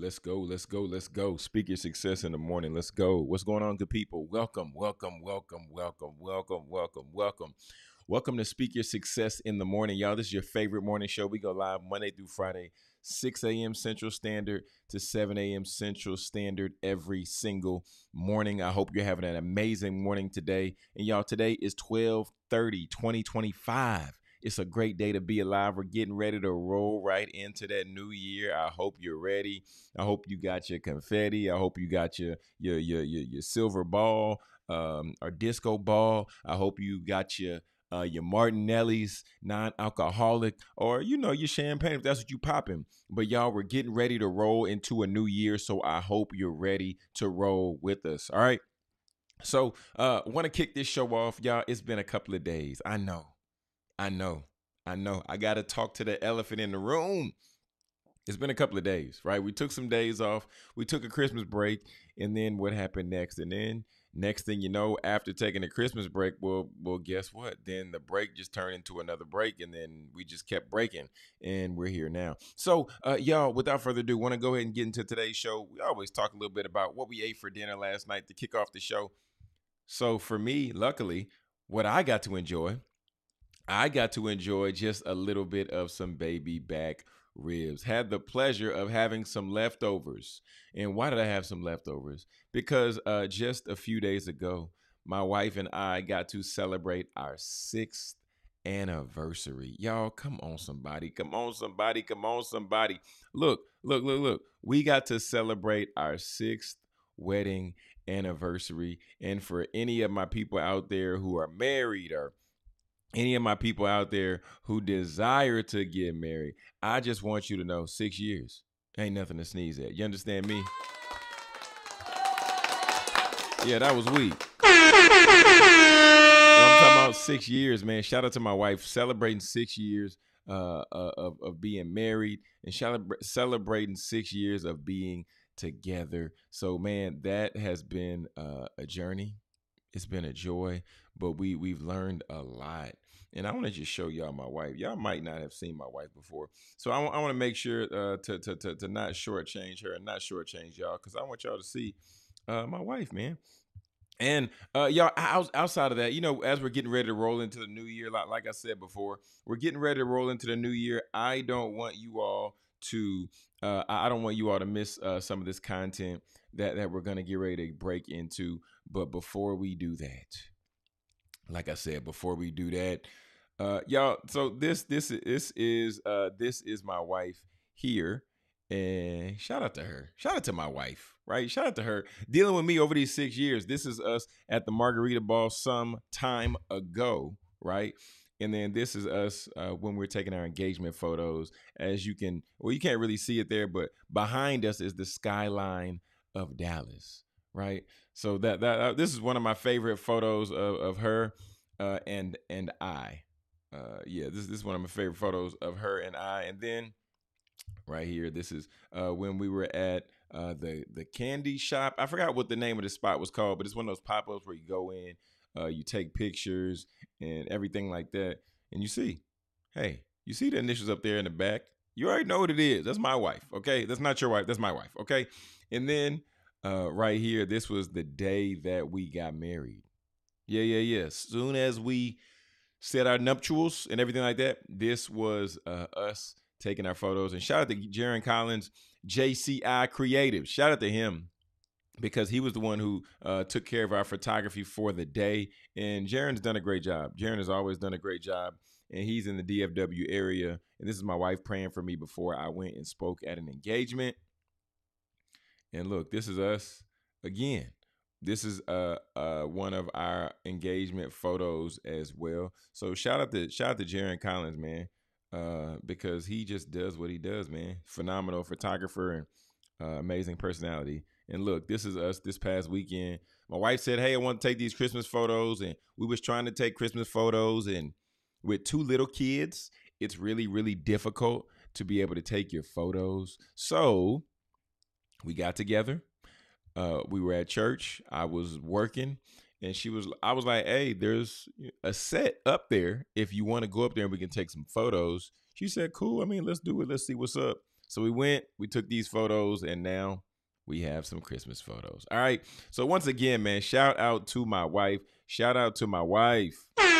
Let's go. Let's go. Let's go. Speak your success in the morning. Let's go. What's going on, good people? Welcome, welcome, welcome, welcome, welcome, welcome, welcome. Welcome to Speak Your Success in the Morning. Y'all, this is your favorite morning show. We go live Monday through Friday, 6 a.m. Central Standard to 7 a.m. Central Standard every single morning. I hope you're having an amazing morning today. And y'all, today is 12/30/2025. It's a great day to be alive. We're getting ready to roll right into that new year. I hope you're ready. I hope you got your confetti. I hope you got your silver ball or disco ball. I hope you got your Martinelli's non-alcoholic, or your champagne if that's what you popping. But y'all, we're getting ready to roll into a new year, so I hope you're ready to roll with us. All right. So want to kick this show off, y'all. It's been a couple of days. I know. I got to talk to the elephant in the room. It's been a couple of days, right? We took some days off. We took a Christmas break. And then what happened next? And then next thing you know, after taking a Christmas break, well, guess what? Then the break just turned into another break. And then we just kept breaking. And we're here now. So, y'all, without further ado, want to go ahead and get into today's show. We always talk a little bit about what we ate for dinner last night to kick off the show. So for me, luckily, what I got to enjoy just a little bit of some baby back ribs. Had the pleasure of having some leftovers. And why did I have some leftovers? Because just a few days ago, my wife and I got to celebrate our 6th anniversary. Y'all, come on, somebody. Come on, somebody. Come on, somebody. Look. We got to celebrate our 6th wedding anniversary. And for any of my people out there who are married, or any of my people out there who desire to get married, I just want you to know 6 years ain't nothing to sneeze at. You understand me? Yeah, that was weak. I'm talking about 6 years, man. Shout out to my wife celebrating 6 years of being married, and celebrating 6 years of being together. So, man, that has been a journey. It's been a joy, but we've learned a lot. And I want to just show y'all my wife. Y'all might not have seen my wife before. So I want to make sure to not shortchange her and not shortchange y'all, because I want y'all to see my wife, man. And y'all, outside of that, as we're getting ready to roll into the new year, like I said before, we're getting ready to roll into the new year. I don't want you all to miss some of this content that we're going to get ready to break into. But before we do that, like I said, y'all, so this is my wife here, and shout out to her. Shout out to my wife, right? Shout out to her dealing with me over these 6 years. This is us at the Margarita Ball some time ago, right? And then this is us when we're taking our engagement photos. As you can't really see it there, but behind us is the skyline of Dallas, right? So that this is one of my favorite photos of her and I. This is one of my favorite photos of her and I. And then right here, this is when we were at the candy shop. I forgot what the name of the spot was called, but it's one of those pop-ups where you go in, you take pictures and everything like that. And you see the initials up there in the back. You already know what it is. That's my wife, okay? That's not your wife. That's my wife, okay? And then right here, this was the day that we got married. Yeah. Soon as we said our nuptials and everything like that, this was us taking our photos. And shout out to Jaron Collins, JCI Creative. Shout out to him, because he was the one who took care of our photography for the day. And Jaron's done a great job. Jaron has always done a great job. And he's in the DFW area. And this is my wife praying for me before I went and spoke at an engagement. And look, this is us again. This is one of our engagement photos as well. So shout out to Jaron Collins, man, because he just does what he does, man. Phenomenal photographer and amazing personality. And look, this is us this past weekend. My wife said, hey, I want to take these Christmas photos. And we was trying to take Christmas photos. And with 2 little kids, it's really, really difficult to be able to take your photos. So we got together. We were at church. I was working, and I was like, hey, there's a set up there if you want to go up there and we can take some photos. She said, cool. I mean, let's do it. Let's see what's up. So we took these photos, and now we have some Christmas photos. All right. So once again, man, shout out to my wife. Shout out to my wife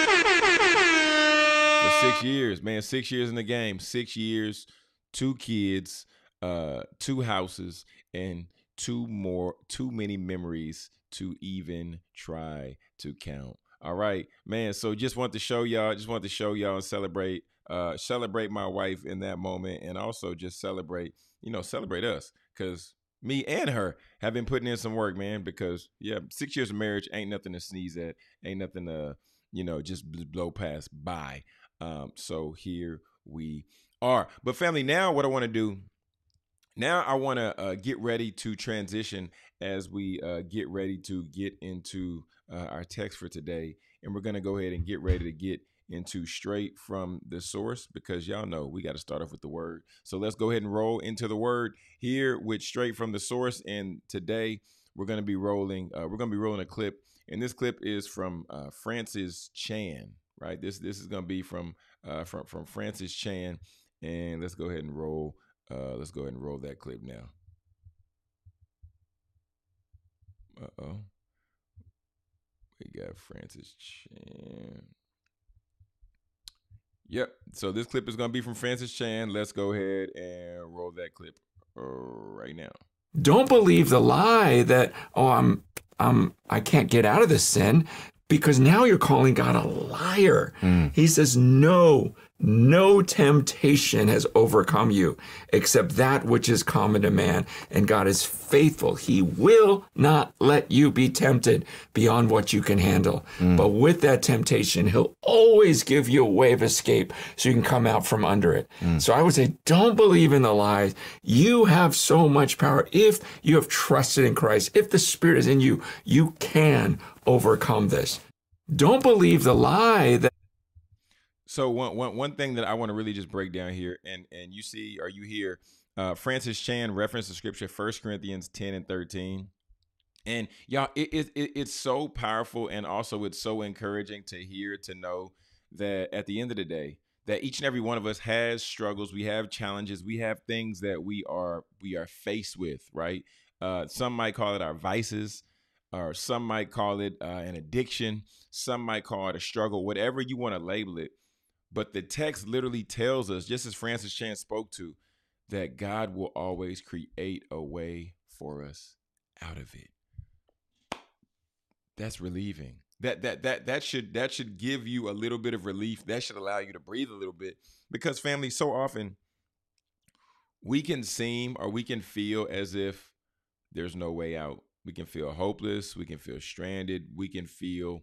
for 6 years, man. 6 years in the game, 6 years, 2 kids, 2 houses, and too many memories to even try to count. All right, man. So just want to show y'all, and celebrate my wife in that moment, and also just celebrate us, because me and her have been putting in some work, man. Because yeah, 6 years of marriage ain't nothing to sneeze at, ain't nothing to just blow past by. So here we are. But family, now what I want to do. Now I want to get ready to transition as we get ready to get into our text for today. And we're going to go ahead and get ready to get into straight from the source, because y'all know we got to start off with the word. So let's go ahead and roll into the word here with straight from the source. And today we're going to be rolling a clip. And this clip is from Francis Chan, right? This is going to be from Francis Chan. And let's go ahead and roll. Let's go ahead and roll that clip now. We got Francis Chan. Yep. So this clip is going to be from Francis Chan. Let's go ahead and roll that clip right now. Don't believe the lie that, I can't get out of this sin, because now you're calling God a liar. He says, no temptation has overcome you except that which is common to man. And God is faithful. He will not let you be tempted beyond what you can handle. But with that temptation, he'll always give you a way of escape so you can come out from under it. So I would say, don't believe in the lies. You have so much power. If you have trusted in Christ, if the Spirit is in you, you can overcome this. Don't believe the lie that. So one thing that I want to really just break down here, and you hear Francis Chan reference the scripture 1 Corinthians 10 and 13. And y'all, it's so powerful, and also it's so encouraging to hear, to know that at the end of the day, that each and every one of us has struggles, we have challenges, we have things that we are faced with, right? Some might call it our vices, or some might call it an addiction, some might call it a struggle, whatever you want to label it. But the text literally tells us, just as Francis Chan spoke to, that God will always create a way for us out of it. That's relieving. That should give you a little bit of relief. That should allow you to breathe a little bit, because family, so often we can seem, or we can feel as if there's no way out. We can feel hopeless. We can feel stranded. We can feel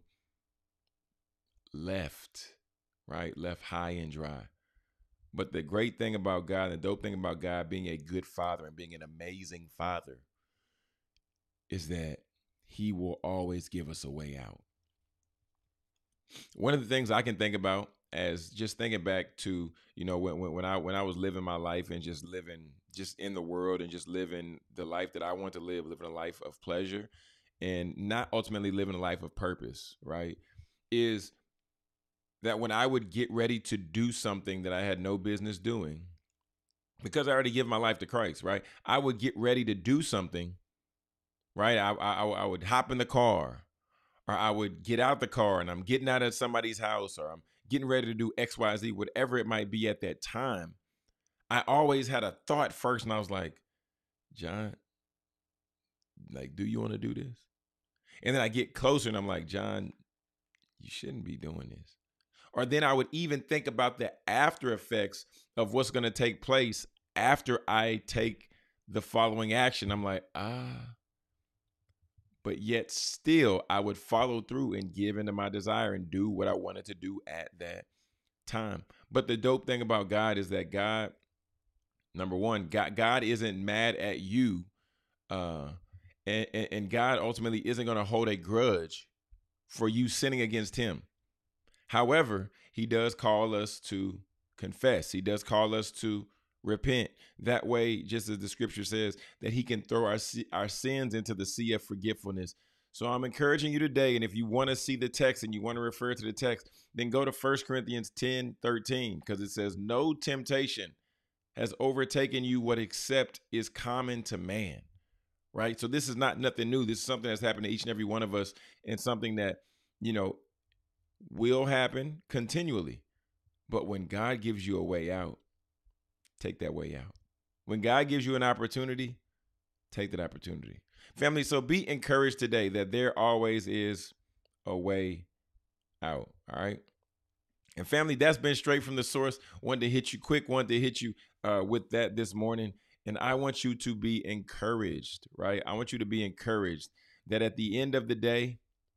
left high and dry. But the great thing about God, the dope thing about God being a good father and being an amazing father, is that he will always give us a way out. One of the things I can think about, as just thinking back to, when I was living my life and just living just in the world and just living the life that I want to live, living a life of pleasure and not ultimately living a life of purpose, right? Is that when I would get ready to do something that I had no business doing, because I already give my life to Christ, right? I would get ready to do something, right? I would hop in the car, or I would get out the car and I'm getting out of somebody's house, or I'm getting ready to do X, Y, Z, whatever it might be at that time. I always had a thought first, and I was like, John, like, do you want to do this? And then I get closer and I'm like, John, you shouldn't be doing this. Or then I would even think about the after effects of what's going to take place after I take the following action. I'm like, but yet still I would follow through and give into my desire and do what I wanted to do at that time. But the dope thing about God is that God, number one, God isn't mad at you. And God ultimately isn't going to hold a grudge for you sinning against him. However, he does call us to confess. He does call us to repent. That way, just as the scripture says, that he can throw our sins into the sea of forgetfulness. So I'm encouraging you today, and if you want to see the text and you want to refer to the text, then go to 1 Corinthians 10:13, because it says, no temptation has overtaken you what accept is common to man, right? So this is not nothing new. This is something that's happened to each and every one of us, and something that, will happen continually. But when God gives you a way out, take that way out. When God gives you an opportunity, take that opportunity. Family, so be encouraged today that there always is a way out, all right? And family, that's been straight from the source. Wanted to hit you quick, wanted to hit you with that this morning. And I want you to be encouraged, right? I want you to be encouraged that at the end of the day,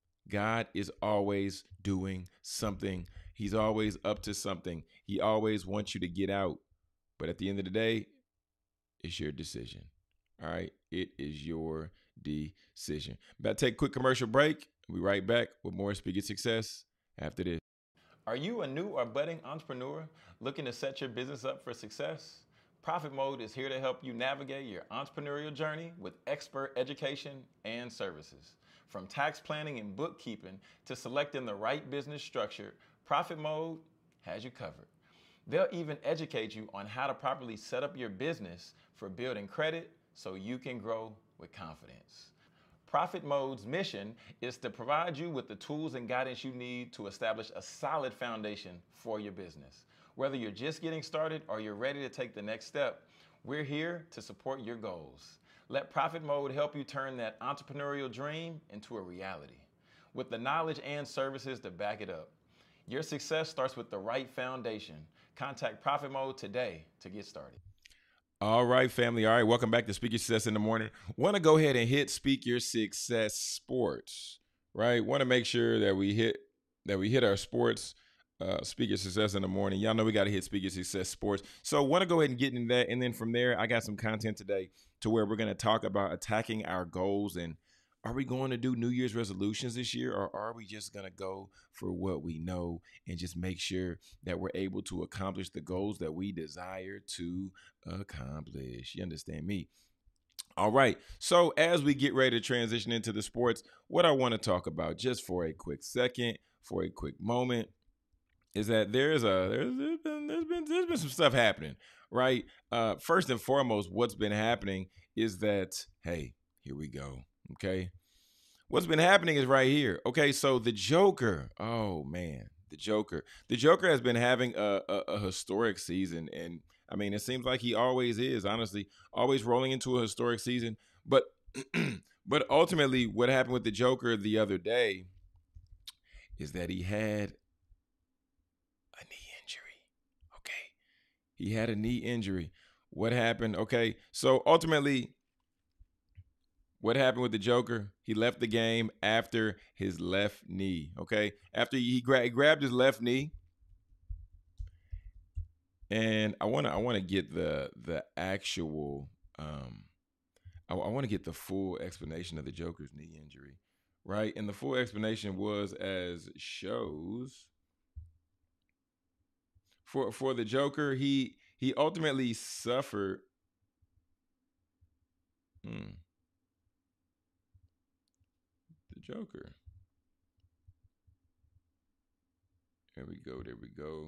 God is always doing something. He's always up to something. He always wants you to get out. But at the end of the day, it's your decision. All right? It is your decision. About to take a quick commercial break. We'll be right back with more Speak Your Success after this. Are you a new or budding entrepreneur looking to set your business up for success? Profit Mode is here to help you navigate your entrepreneurial journey with expert education and services. From tax planning and bookkeeping to selecting the right business structure, Profit Mode has you covered. They'll even educate you on how to properly set up your business for building credit so you can grow with confidence. Profit Mode's mission is to provide you with the tools and guidance you need to establish a solid foundation for your business. Whether you're just getting started or you're ready to take the next step, we're here to support your goals. Let Profit Mode help you turn that entrepreneurial dream into a reality with the knowledge and services to back it up. Your success starts with the right foundation. Contact Profit Mode today to get started. All right, family. All right, welcome back to Speak Your Success in the Morning. Want to go ahead and hit Speak Your Success Sports, right? Want to make sure that we hit our sports. Speak Your Success in the Morning. Y'all know we got to hit Speak Your Success Sports. So want to go ahead and get into that. And then from there, I got some content today to where we're going to talk about attacking our goals. And are we going to do New Year's resolutions this year, or are we just going to go for what we know and just make sure that we're able to accomplish the goals that we desire to accomplish? You understand me? All right. So as we get ready to transition into the sports, what I want to talk about just for a quick second, for a quick moment, is that there's been some stuff happening, right? First and foremost, what's been happening is that, hey, here we go. Okay. What's been happening is right here. Okay. So the Joker, oh man, the Joker has been having a historic season. And I mean, it seems like he always is, honestly, always rolling into a historic season. But, but ultimately what happened with the Joker the other day is that he had a knee injury. Okay. He had a knee injury. What happened? Okay. So ultimately, what happened with the Joker? He left the game after his left knee. Okay. After he grabbed his left knee. And I want to get the actual I want to get the full explanation of the Joker's knee injury. Right? And the full explanation was as shows. For the Joker, he ultimately suffered. The Joker. There we go.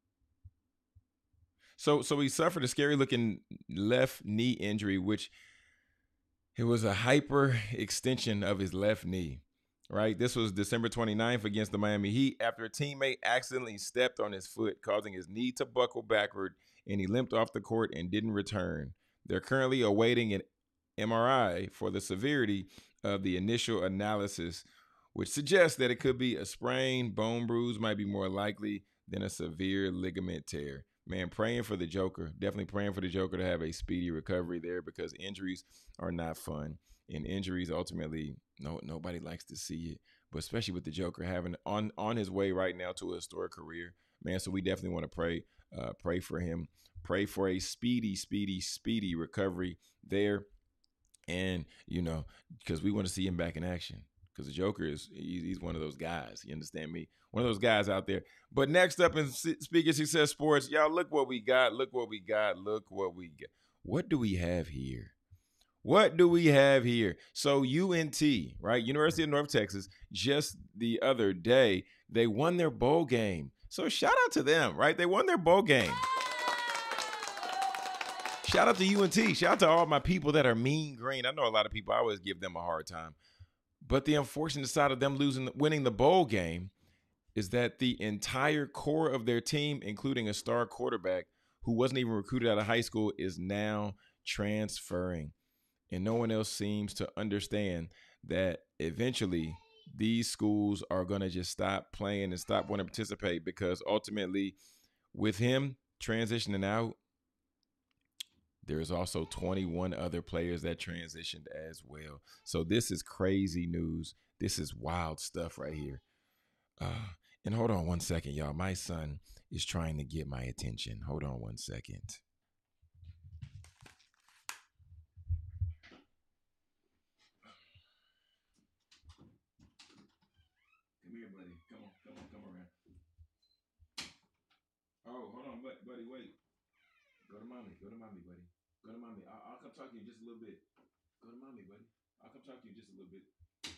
So he suffered a scary looking left knee injury, which it was a hyper extension of his left knee. Right? This was December 29th against the Miami Heat after a teammate accidentally stepped on his foot, causing his knee to buckle backward, and he limped off the court and didn't return. They're currently awaiting an MRI for the severity of the initial analysis, which suggests that it could be a sprain. Bone bruise might be more likely than a severe ligament tear. Man, praying for the Joker, definitely praying for the Joker to have a speedy recovery there, because injuries are not fun. And injuries ultimately, nobody likes to see it, but especially with the Joker having on his way right now to a historic career, man. So we definitely want to pray for him, pray for a speedy recovery there. And, because we want to see him back in action, because the Joker he's one of those guys. You understand me? One of those guys out there. But next up in Speak Your Success Sports, y'all, look what we got. What do we have here? So UNT, right? University of North Texas, just the other day, they won their bowl game. So shout out to them, right? They won their bowl game. Shout out to UNT. Shout out to all my people that are mean green. I know a lot of people, I always give them a hard time. But the unfortunate side of them winning the bowl game is that the entire core of their team, including a star quarterback who wasn't even recruited out of high school, is now transferring. And no one else seems to understand that eventually these schools are going to just stop playing and stop wanting to participate, because ultimately with him transitioning out, there's also 21 other players that transitioned as well. So this is crazy news. This is wild stuff right here. And hold on one second, y'all. My son is trying to get my attention. Hold on one second. Come here, buddy. Come around. Oh, hold on, buddy, wait. Go to mommy, buddy. Go to mommy. I'll come talk to you just a little bit. Go to mommy, buddy. I'll come talk to you just a little bit.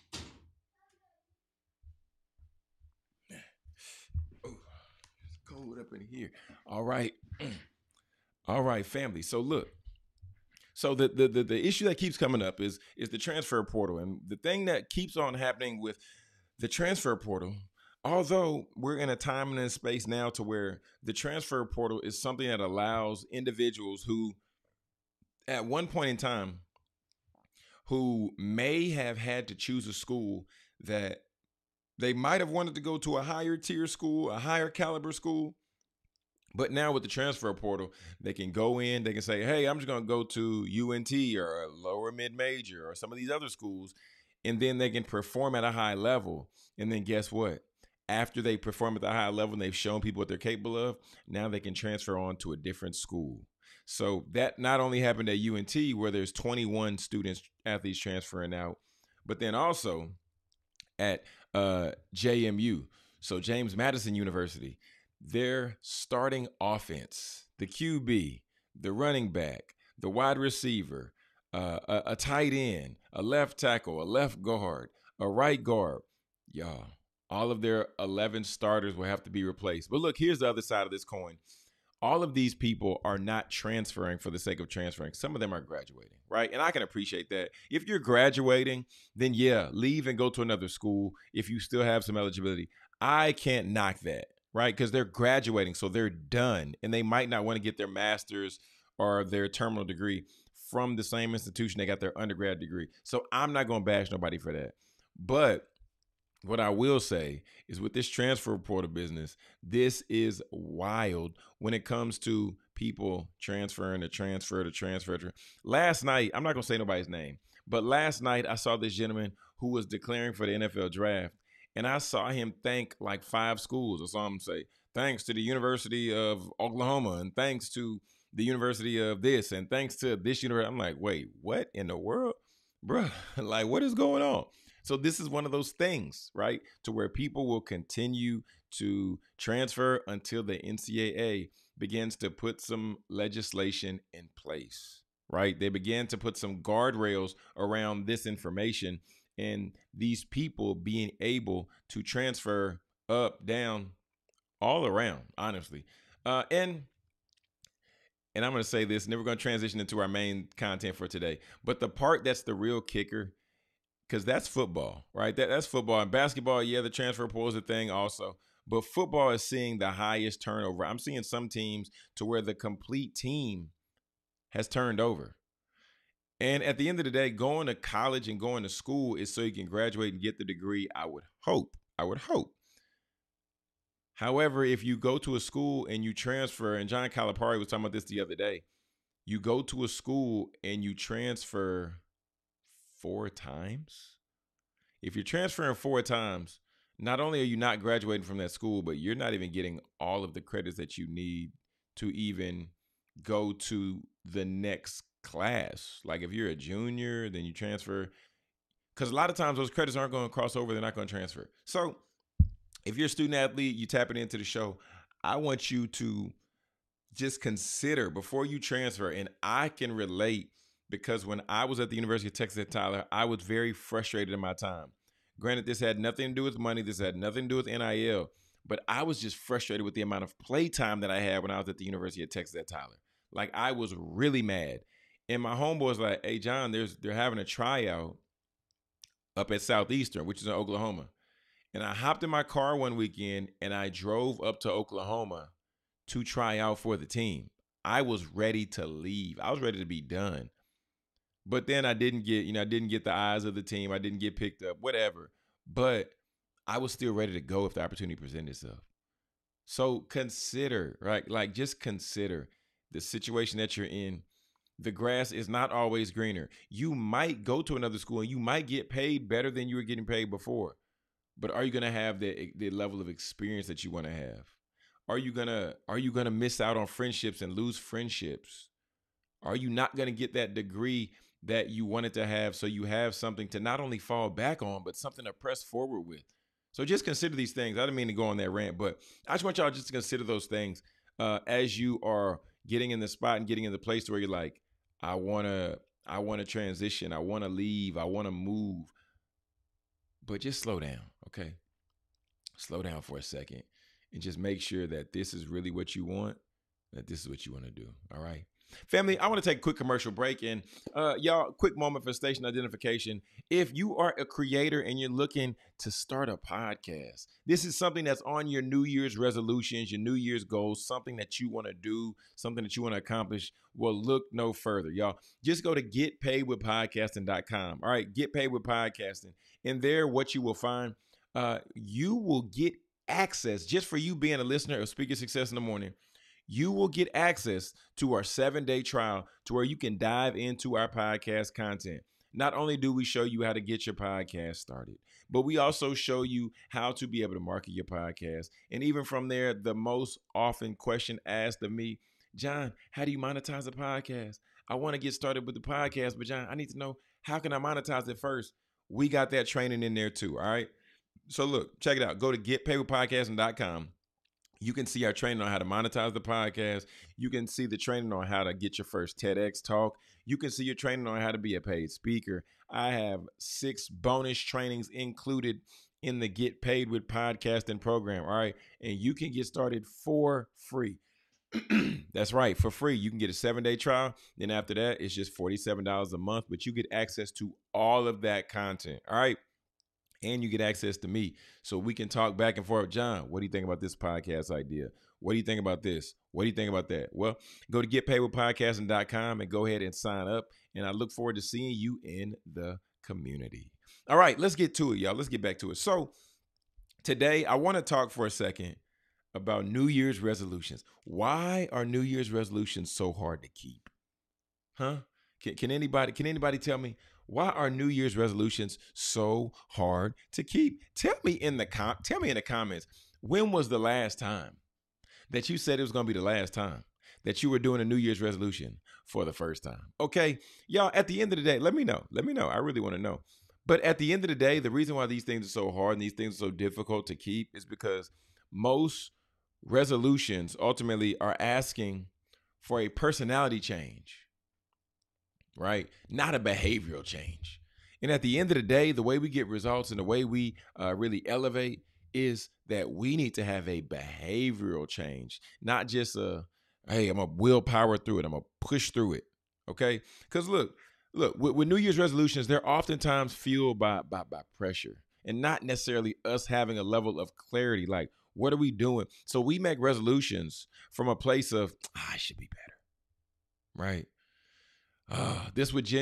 Oh, it's cold up in here. All right. All right, family. So look. So the issue that keeps coming up is the transfer portal. And the thing that keeps on happening with the transfer portal, although we're in a time and a space now to where the transfer portal is something that allows individuals who at one point in time who may have had to choose a school that they might have wanted to go to a higher tier school, a higher caliber school. But now with the transfer portal, they can go in, they can say, hey, I'm just going to go to UNT or a lower mid-major or some of these other schools. And then they can perform at a high level. And then guess what? After they perform at the high level and they've shown people what they're capable of, now they can transfer on to a different school. So that not only happened at UNT, where there's 21 athletes transferring out, but then also at JMU, so James Madison University, their starting offense, the QB, the running back, the wide receiver, a tight end, a left tackle, a left guard, a right guard, y'all, all of their 11 starters will have to be replaced. But look, here's the other side of this coin. All of these people are not transferring for the sake of transferring. Some of them are graduating, right? And I can appreciate that. If you're graduating, then yeah, leave and go to another school if you still have some eligibility. I can't knock that, right? Because they're graduating, so they're done. And they might not want to get their master's or their terminal degree from the same institution they got their undergrad degree. So I'm not going to bash nobody for that. But what I will say is with this transfer portal business, this is wild when it comes to people transferring to transfer. Last night, I'm not going to say nobody's name, but last night I saw this gentleman who was declaring for the NFL draft, and I saw him thank like 5 schools. I saw him say, thanks to the University of Oklahoma, and thanks to the University of this, and thanks to this university. I'm like, wait, what in the world? Bruh, like what is going on? So this is one of those things, right, to where people will continue to transfer until the NCAA begins to put some legislation in place, right? They begin to put some guardrails around this information and these people being able to transfer up, down, all around, honestly. And I'm going to say this, and then we're going to transition into our main content for today. But the part that's the real kicker, because that's football, right? That's football. And basketball, yeah, the transfer portal is a thing also. But football is seeing the highest turnover. I'm seeing some teams to where the complete team has turned over. And at the end of the day, going to college and going to school is so you can graduate and get the degree, I would hope. However, if you go to a school and you transfer, and John Calipari was talking about this the other day, you go to a school and you transfer 4 times. If you're transferring 4 times, not only are you not graduating from that school, but you're not even getting all of the credits that you need to even go to the next class. Like if you're a junior, then you transfer, because a lot of times those credits aren't going to cross over. They're not going to transfer. So if you're a student athlete, you tapping into the show, I want you to just consider before you transfer. And I can relate, because when I was at the University of Texas at Tyler, I was very frustrated in my time. Granted, this had nothing to do with money. This had nothing to do with NIL. But I was just frustrated with the amount of play time that I had when I was at the University of Texas at Tyler. Like I was really mad. And my homeboy's like, hey, John, they're having a tryout up at Southeastern, which is in Oklahoma. And I hopped in my car one weekend and I drove up to Oklahoma to try out for the team. I was ready to leave. I was ready to be done. But then I didn't get the eyes of the team. I didn't get picked up, whatever. But I was still ready to go if the opportunity presented itself. So consider, right? Like just consider the situation that you're in. The grass is not always greener. You might go to another school and you might get paid better than you were getting paid before. But are you going to have the level of experience that you want to have? Are you gonna miss out on friendships and lose friendships? Are you not going to get that degree that you wanted to have so you have something to not only fall back on, but something to press forward with? So just consider these things. I didn't mean to go on that rant, but I just want y'all just to consider those things as you are getting in the spot and getting in the place where you're like, I want to transition. I want to leave. I want to move. But just slow down, okay? Slow down for a second and just make sure that this is really what you want, that this is what you want to do, all right? Family, I want to take a quick commercial break. And y'all, quick moment for station identification. If you are a creator and you're looking to start a podcast, this is something that's on your New Year's resolutions, your New Year's goals, something that you want to do, something that you want to accomplish. Well, look no further, y'all. Just go to getpaidwithpodcasting.com. All right, Get Paid with Podcasting. And there, what you will find, you will get access, just for you being a listener of Speaker Success in the Morning, you will get access to our 7-day trial to where you can dive into our podcast content. Not only do we show you how to get your podcast started, but we also show you how to be able to market your podcast. And even from there, the most often question asked of me, John, how do you monetize a podcast? I want to get started with the podcast, but John, I need to know, how can I monetize it first? We got that training in there too, all right? So look, check it out. Go to getpaidwithpodcasting.com. You can see our training on how to monetize the podcast. You can see the training on how to get your first TEDx talk. You can see your training on how to be a paid speaker. I have 6 bonus trainings included in the Get Paid with Podcasting program, all right? And you can get started for free. That's right, for free. You can get a 7-day trial. Then after that, it's just $47 a month, but you get access to all of that content, all right? And you get access to me so we can talk back and forth. John, what do you think about this podcast idea? What do you think about this? What do you think about that? Well, go to getpaidwithpodcasting.com and go ahead and sign up. And I look forward to seeing you in the community. All right, let's get to it, y'all. Let's get back to it. So today I want to talk for a second about New Year's resolutions. Why are New Year's resolutions so hard to keep? Huh? Can anybody tell me? Why are New Year's resolutions so hard to keep? Tell me in the comments, when was the last time that you said it was going to be the last time that you were doing a New Year's resolution for the first time? Okay, y'all, at the end of the day, let me know. I really want to know. But at the end of the day, the reason why these things are so hard and these things are so difficult to keep is because most resolutions ultimately are asking for a personality change. Right? Not a behavioral change. And at the end of the day, the way we get results and the way we really elevate is that we need to have a behavioral change, not just hey, I'm going to willpower through it. I'm going to push through it. Okay? Because look, with New Year's resolutions, they're oftentimes fueled by pressure and not necessarily us having a level of clarity. Like, what are we doing? So we make resolutions from a place of, I should be better. Right? This would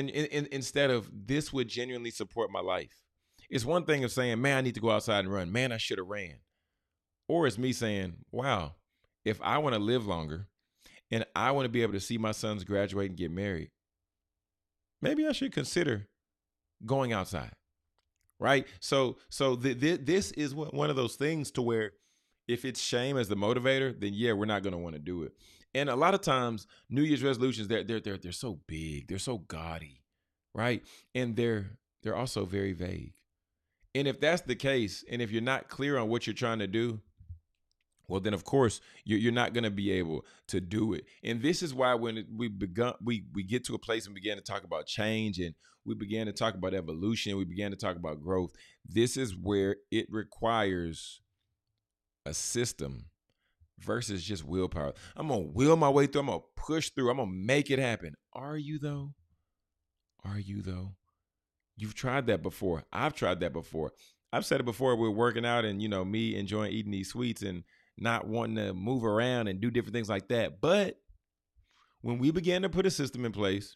genuinely support my life. It's one thing of saying, man, I need to go outside and run. Man, I should have ran. Or it's me saying, wow, if I want to live longer and I want to be able to see my sons graduate and get married, maybe I should consider going outside. Right? So this is one of those things to where if it's shame as the motivator, then yeah, we're not going to want to do it. And a lot of times, New Year's resolutions, they're so big, they're so gaudy, right? And they're also very vague. And if that's the case, and if you're not clear on what you're trying to do, well, then of course you're not going to be able to do it. And this is why when we get to a place and began to talk about change, and we began to talk about evolution, we began to talk about growth. This is where it requires a system versus just willpower. I'm going to will my way through. I'm going to push through. I'm going to make it happen. Are you though? Are you though? You've tried that before. I've tried that before. I've said it before. We're working out and, me enjoying eating these sweets and not wanting to move around and do different things like that. But when we began to put a system in place,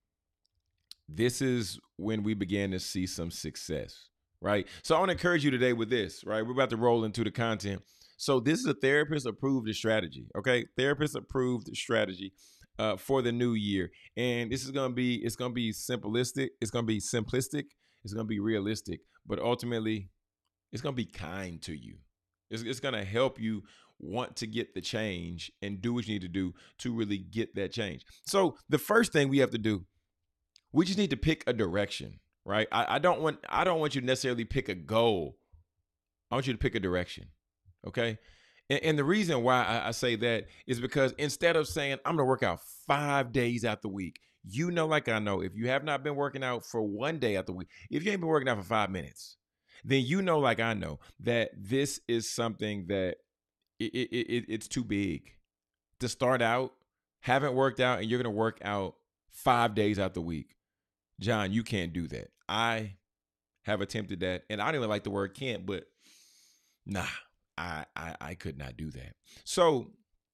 this is when we began to see some success, right? So I want to encourage you today with this, right? We're about to roll into the content. So this is a therapist-approved strategy, okay? Therapist-approved strategy for the new year. And this is going to be, it's going to be simplistic. It's going to be simplistic. It's going to be realistic. But ultimately, it's going to be kind to you. It's going to help you want to get the change and do what you need to do to really get that change. So the first thing we have to do, we just need to pick a direction, right? I don't want you to necessarily pick a goal. I want you to pick a direction, okay? And the reason why I say that is because instead of saying, I'm going to work out 5 days out the week, like I know, if you have not been working out for 1 day out the week, if you ain't been working out for 5 minutes, then like I know, that this is something that it's too big to start out, haven't worked out, and you're going to work out 5 days out the week. John, you can't do that. I have attempted that, and I don't even like the word can't, but nah, I could not do that. So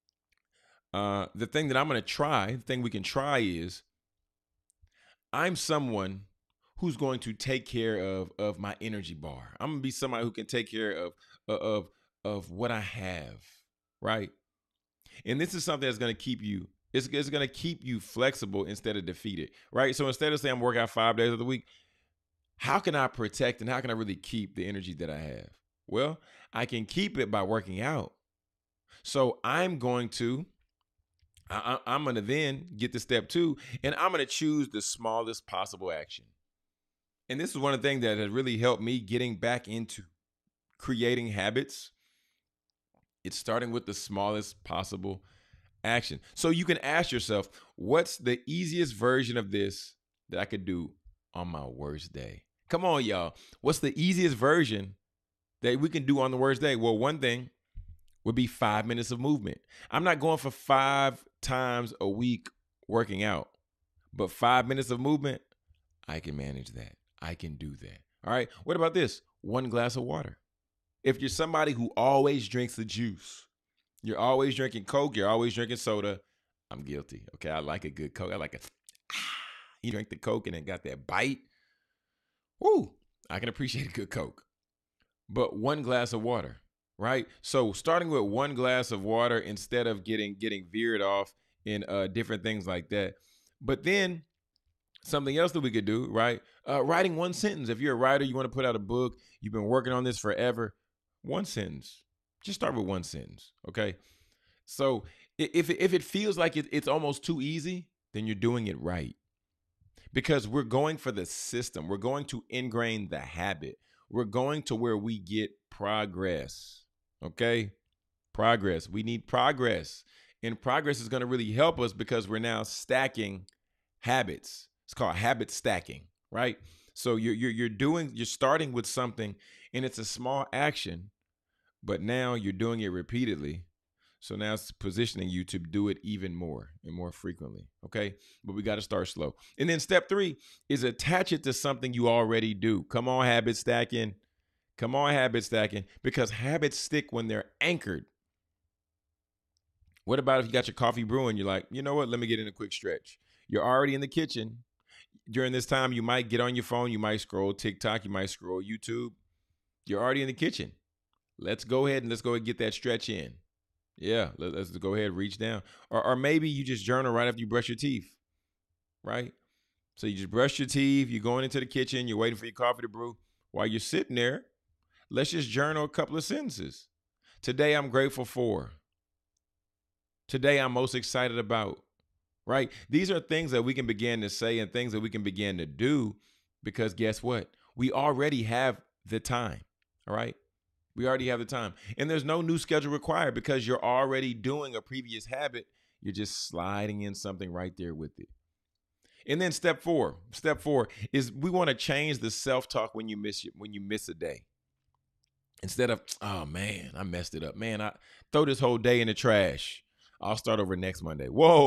the thing that I'm going to try, the thing we can try is I'm someone who's going to take care of my energy bar. I'm going to be somebody who can take care of what I have, right? And this is something that's going to keep you, it's going to keep you flexible instead of defeated, right? So instead of saying I'm working out 5 days of the week, how can I protect and how can I really keep the energy that I have? Well, I can keep it by working out. So I'm going to then get to step 2, and I'm going to choose the smallest possible action. And this is one of the things that has really helped me getting back into creating habits. It's starting with the smallest possible action. So you can ask yourself, what's the easiest version of this that I could do on my worst day? Come on, y'all. What's the easiest version that we can do on the worst day? Well, one thing would be 5 minutes of movement. I'm not going for 5 times a week working out, but 5 minutes of movement, I can manage that. I can do that. All right. What about this? 1 glass of water. If you're somebody who always drinks the juice, you're always drinking Coke, you're always drinking soda, I'm guilty. Okay. I like a good Coke. I like you drink the Coke and then got that bite. Woo. I can appreciate a good Coke. But 1 glass of water, right? So starting with 1 glass of water instead of getting veered off in different things like that. But then something else that we could do, right? Writing 1 sentence. If you're a writer, you want to put out a book, you've been working on this forever, 1 sentence. Just start with 1 sentence, okay? So if it feels like it's almost too easy, then you're doing it right. Because we're going for the system. We're going to ingrain the habit. We're going to where we get progress, okay? Progress. We need progress. And progress is going to really help us because we're now stacking habits. It's called habit stacking, right? So you're starting with something and it's a small action, but now you're doing it repeatedly. So now it's positioning you to do it even more and more frequently, okay? But we got to start slow. And then step 3 is attach it to something you already do. Come on, habit stacking. Come on, habit stacking, because habits stick when they're anchored. What about if you got your coffee brewing? You're like, you know what? Let me get in a quick stretch. You're already in the kitchen. During this time, you might get on your phone. You might scroll TikTok. You might scroll YouTube. You're already in the kitchen. Let's go ahead and get that stretch in. Yeah, let's go ahead and reach down. Or maybe you just journal right after you brush your teeth, right? So you just brush your teeth. You're going into the kitchen. You're waiting for your coffee to brew. While you're sitting there, let's just journal a couple of sentences. Today, I'm grateful for. Today, I'm most excited about. Right? These are things that we can begin to say and things that we can begin to do because guess what? We already have the time. All right? We already have the time. And there's no new schedule required because you're already doing a previous habit. You're just sliding in something right there with it. And then step 4 is we want to change the self-talk when you miss a day. Instead of, oh man, I messed it up. Man, I throw this whole day in the trash. I'll start over next Monday.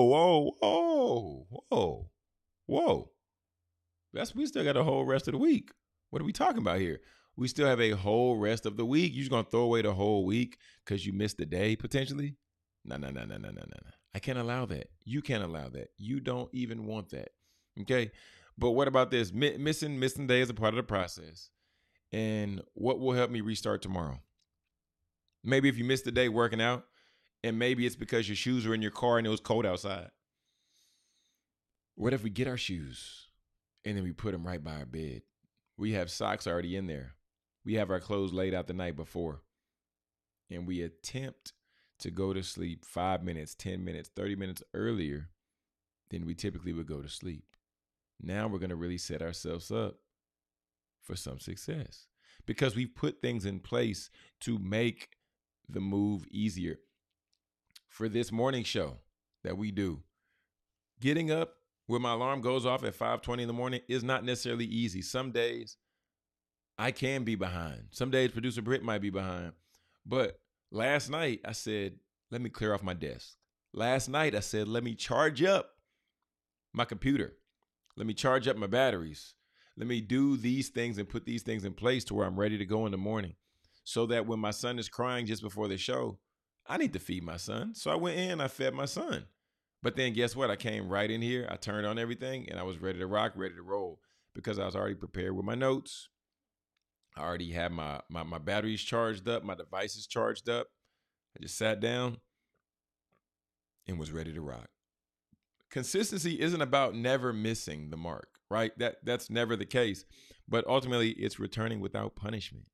Whoa. We still got a whole rest of the week. What are we talking about here? We still have a whole rest of the week. You're just gonna throw away the whole week because you missed the day potentially? No. I can't allow that. You can't allow that. You don't even want that. Okay. But what about this? Missing day is a part of the process. And what will help me restart tomorrow? Maybe if you missed the day working out, and maybe it's because your shoes were in your car and it was cold outside. What if we get our shoes and then we put them right by our bed? We have socks already in there. We have our clothes laid out the night before. And we attempt to go to sleep 5 minutes, 10 minutes, 30 minutes earlier than we typically would go to sleep. Now we're going to really set ourselves up for some success because we've put things in place to make the move easier. For this morning show that we do, getting up when my alarm goes off at 5:20 in the morning is not necessarily easy. Some days I can be behind. Some days producer Britt might be behind. But last night I said, let me clear off my desk. Last night I said, let me charge up my computer. Let me charge up my batteries. Let me do these things and put these things in place to where I'm ready to go in the morning so that when my son is crying just before the show, I need to feed my son. So I went in, I fed my son. But then guess what? I came right in here. I turned on everything and I was ready to rock, ready to roll because I was already prepared with my notes. I already had my batteries charged up, my devices charged up. I just sat down and was ready to rock. Consistency isn't about never missing the mark, right? That's never the case. But ultimately, it's returning without punishment.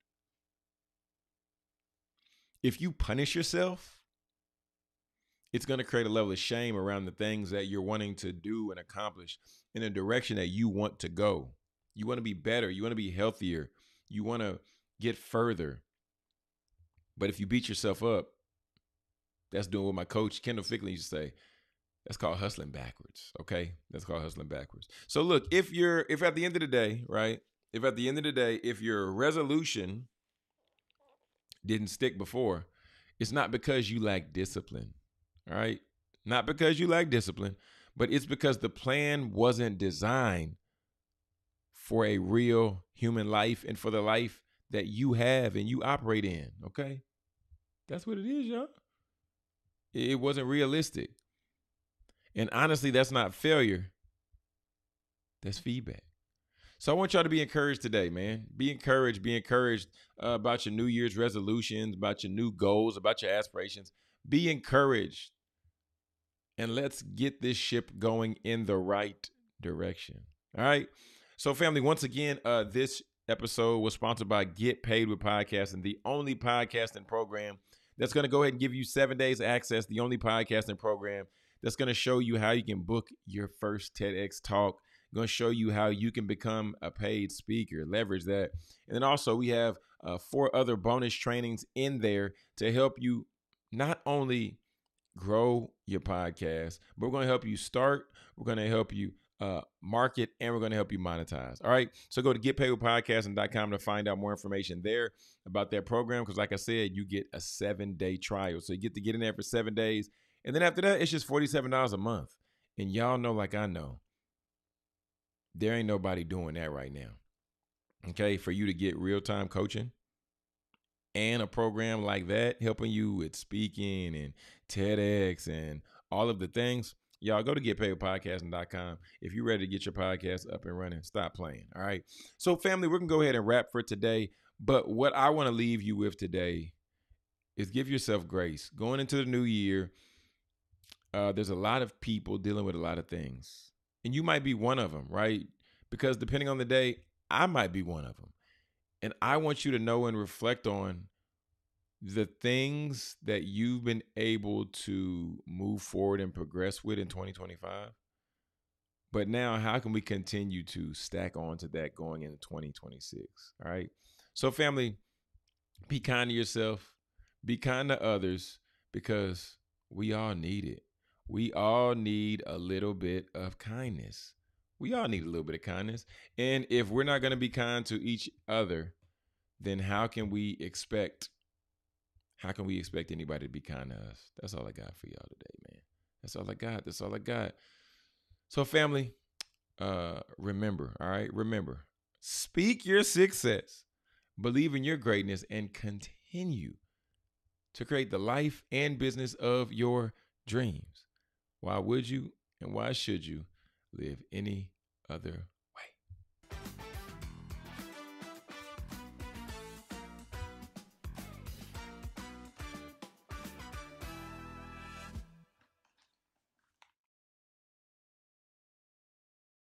If you punish yourself, it's going to create a level of shame around the things that you're wanting to do and accomplish in a direction that you want to go. You want to be better. You want to be healthier. You want to get further. But if you beat yourself up, that's doing what my coach, Kendall Ficklin, used to say. That's called hustling backwards, okay? That's called hustling backwards. So look, if at the end of the day, right? If your resolution didn't stick before, it's not because you lack discipline, all right? Not because you lack discipline, but it's because the plan wasn't designed for a real human life and for the life that you have and you operate in, okay? That's what it is, y'all. It wasn't realistic. And honestly, that's not failure. That's feedback. So I want y'all to be encouraged today, man. Be encouraged about your New Year's resolutions, about your new goals, about your aspirations. Be encouraged. And let's get this ship going in the right direction. All right. So family, once again, this episode was sponsored by Get Paid with Podcasting, the only podcasting program that's going to go ahead and give you 7 days access, the only podcasting program that's going to show you how you can book your first TEDx talk. I'm going to show you how you can become a paid speaker, leverage that. And then also we have 4 other bonus trainings in there to help you not only grow your podcast, but we're going to help you start, we're going to help you market, and we're going to help you monetize. All right. So go to getpaidwithpodcasting.com to find out more information there about that program. Because like I said, you get a 7-day trial. So you get to get in there for 7 days. And then after that, it's just $47 a month. And y'all know, like I know, there ain't nobody doing that right now. Okay. For you to get real-time coaching and a program like that, helping you with speaking and TEDx and all of the things, y'all go to getpaidwithpodcasting.com. If you're ready to get your podcast up and running, stop playing. All right. So family, we're going to go ahead and wrap for today. But what I want to leave you with today is give yourself grace. Going into the new year, there's a lot of people dealing with a lot of things. And you might be one of them, right? Because depending on the day, I might be one of them. And I want you to know and reflect on the things that you've been able to move forward and progress with in 2025. But now, how can we continue to stack on to that going into 2026? All right. So family, be kind to yourself, be kind to others, because we all need it. We all need a little bit of kindness. We all need a little bit of kindness. And if we're not going to be kind to each other, then how can we expect anybody to be kind to us? That's all I got for y'all today, man. That's all I got. That's all I got. So family, remember, all right? Remember, speak your success, believe in your greatness, and continue to create the life and business of your dreams. Why would you and why should you live any other